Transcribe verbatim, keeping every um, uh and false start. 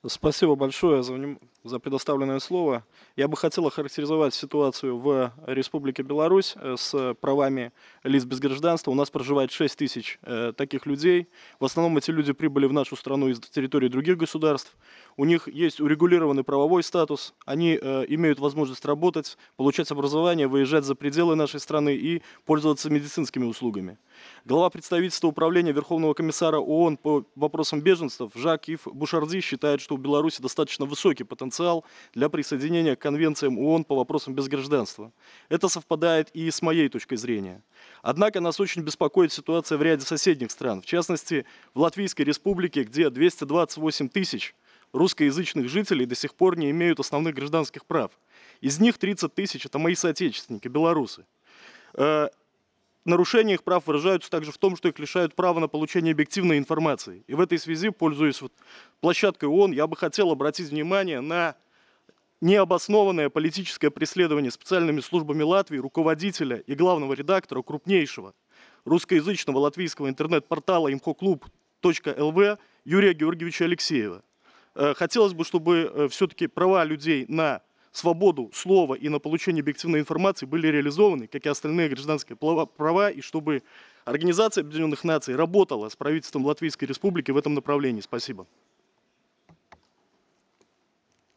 Спасибо большое за, вним- за предоставленное слово. Я бы хотел охарактеризовать ситуацию в Республике Беларусь э, с правами лиц без гражданства. У нас проживает шесть тысяч э, таких людей. В основном эти люди прибыли в нашу страну из территории других государств. У них есть урегулированный правовой статус. Они э, имеют возможность работать, получать образование, выезжать за пределы нашей страны и пользоваться медицинскими услугами. Глава представительства управления Верховного комиссара ООН по вопросам беженцев Жак-Ив Бушарди считает, что у Беларуси достаточно высокий потенциал для присоединения к конвенциям ООН по вопросам безгражданства. Это совпадает и с моей точкой зрения. Однако нас очень беспокоит ситуация в ряде соседних стран, в частности в Латвийской республике, где двести двадцать восемь тысяч русскоязычных жителей до сих пор не имеют основных гражданских прав. Из них тридцать тысяч – это мои соотечественники, белорусы. Э, Нарушения их прав выражаются также в том, что их лишают права на получение объективной информации. И в этой связи, пользуясь вот площадкой ООН, я бы хотел обратить внимание на необоснованное политическое преследование специальными службами Латвии руководителя и главного редактора крупнейшего русскоязычного латвийского интернет-портала имхоклуб точка эл ви Юрия Георгиевича Алексеева. Э, Хотелось бы, чтобы все-таки права людей на свободу слова и на получение объективной информации были реализованы, как и остальные гражданские права, и чтобы Организация Объединенных Наций работала с правительством Латвийской Республики в этом направлении. Спасибо.